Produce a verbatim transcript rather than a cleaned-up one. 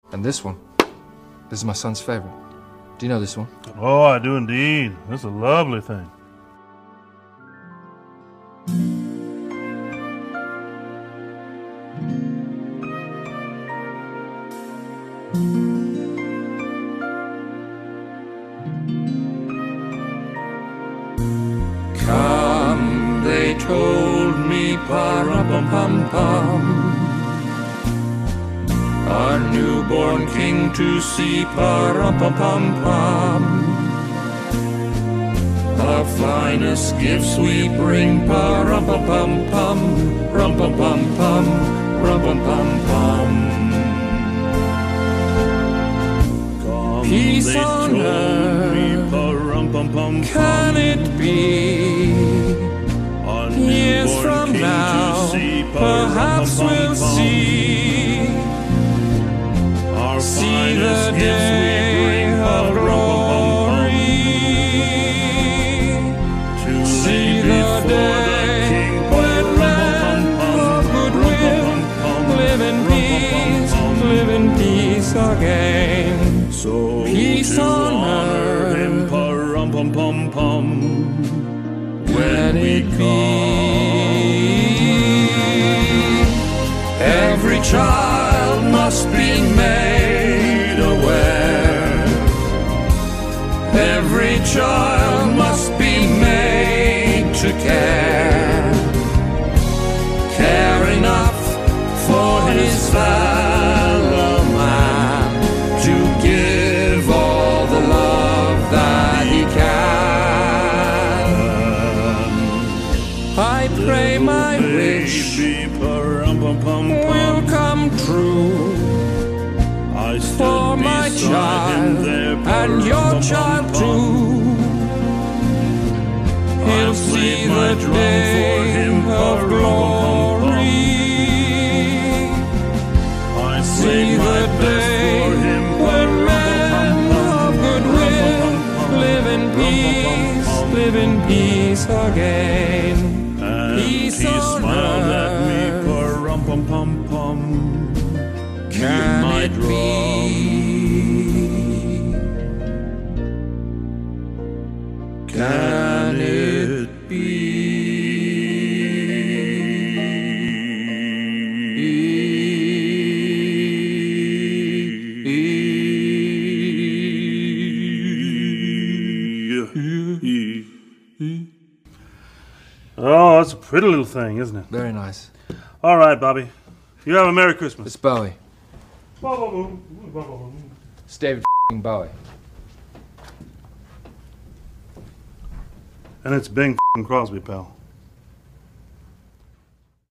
And this one, this is my son's favorite. Do you know this one? Oh, I do indeed. That's a lovely thing. Come, they told me, pa-rum-pum-pum-pum, our newborn king to see, pa-rum-pum-pum-pum. Our finest gifts we bring, pa-rum-pum-pum-pum, rum-pum-pum-pum, rum-pum-pum-pum. Peace on earth, can it be? Years from now, perhaps we'll see, see the day of glory, see the day when men of goodwill live in peace, live in peace again. So peace on earth, when it be. Every child must be made aware. Every child must be made to care. Care enough for his fellow man, to give all the love that he can. I pray my wish will come true for my child and your child too. He'll see the day of glory, see the day when men of goodwill live in peace, live in peace again. Peace he smiled on at me, earth, pa-rum-pum-pum-pum. can it be? Can it be? Oh, that's a pretty little thing, isn't it? Very nice. All right, Bobby. You have a Merry Christmas. It's Bowie. It's David Bowie. And it's Bing Crosby, pal.